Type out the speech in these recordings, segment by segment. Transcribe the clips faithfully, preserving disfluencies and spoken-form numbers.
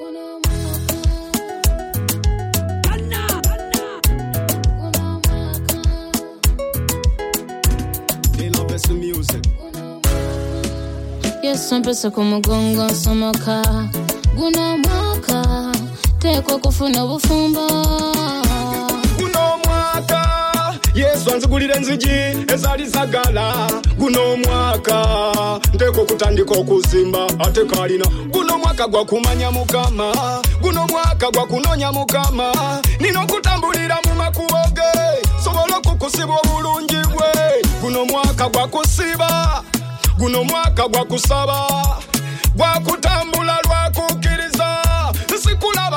Yes, mpesa kumugongo somoka guno mwaka teko kufuna bufumbo guno mwaka Yesu anzigulire nzigi ezali zagala guno mwaka teko kutandika okuzimba ate kalina guno mwaka gwa kumanya mukama guno mwaka gwa kunonya mukama nino kutambulira mu makuboge sobola kukusiba obulungi bwe guno mwaka gwa kusiba guno mwaka gwa kusaba gwa kutambula lwa kukiriza sikulaba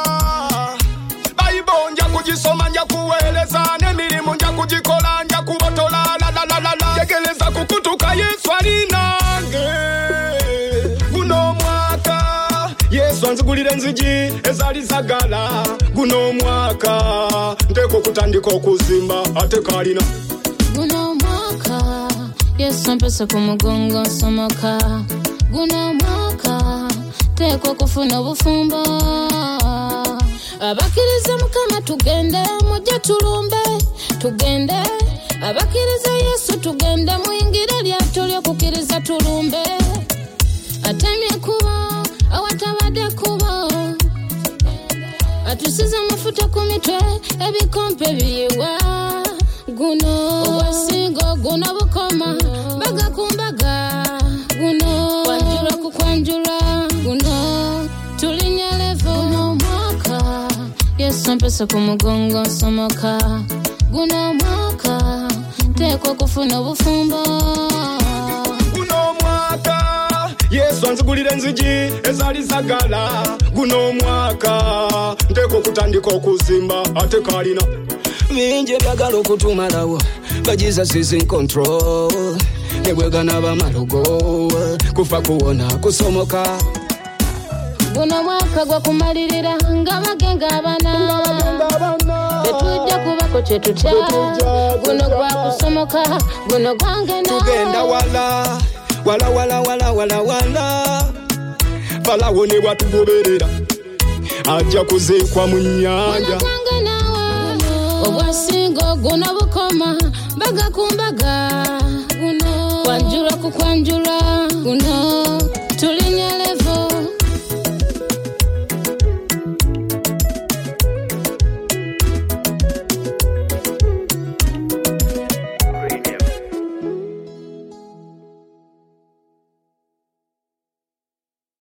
Bible nja kujisoma nja kueleza n'emirimu nja kujikola nja kubotola la la la la la tegeleza kukutuka Yesu alinange guno mwaka Yesu anzigulire nzigi ezali zagala guno mwaka nteko kutandika okuzimba ate kalina guno mwaka Yesu mpesa kumugongo somoka guno mwaka teko kufuna bufumbo abakiriza mukama tugende mujja tulumbe tugende abakiriza Yesu tugende muyingire lyato lyokukiriza tulumbe atemye kuba awatabadde kuba atusiza mafuta ku mitwe ebikompe biyiwa guno wasingo guno bukoma baga kumbaga guno kwanjura kukwanjura guno tulinya levo guno mwaka Yesu mpesa kumugongo somoka guno mwaka teko kufuna bufumbo guno mwaka Yesu anzigulire nzigi ezali zagala guno mwaka nteko kutandika okuzimba ate kalina Minje byagala okutumalawo but Jesus is in control nebwegana bamalugo kufa kuwona kusomoka guno mwaka gwa kumalirira nga magenga abana betujja kubako kyetutya guno gwa kusomoka guno gwange na tugenda wala wala wala wala wala wala balawo ne bwatugoberera ajja kuziikwa mu nnyanja obwasingo guno bukoma baga kumbaga guno kwanjura kukwanjura guno tulinyale